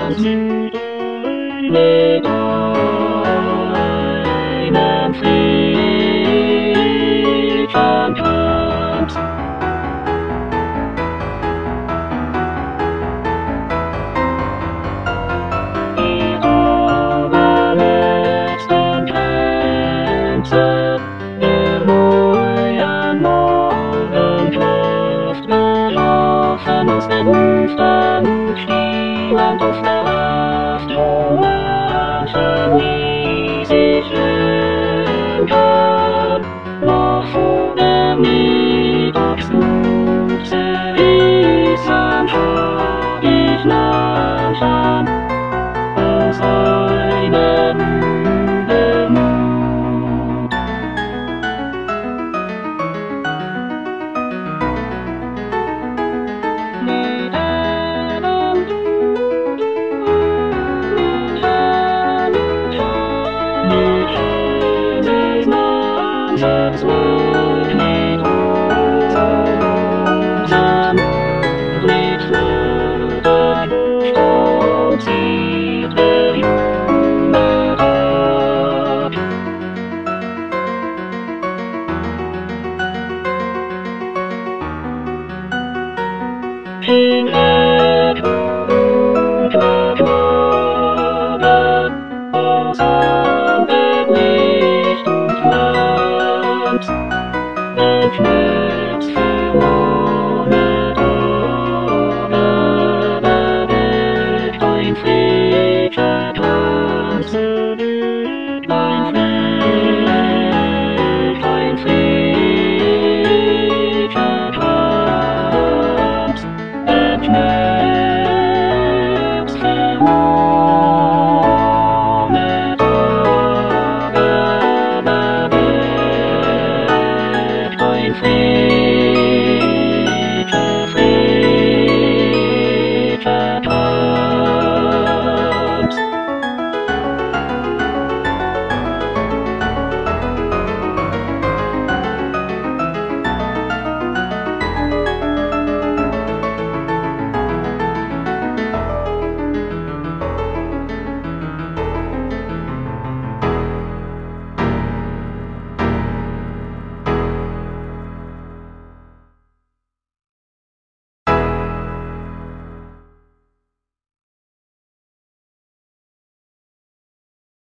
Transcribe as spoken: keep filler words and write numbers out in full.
mit einem friedlichen Tanz. Ihre letzten Tänze der neuen Morgenluft gelaufen aus Fenstern, spielend auf der Afternoon, wie sich lügen, noch vor der Mittagsmütze wiesen ich langsam aus einem Übermut. Mit einem mit einem mit jedes Mannes Wort, mit unserem Blickfluten stolziert der junge Tag. Hinweg dunkle Kloge aus Licht und Glanz.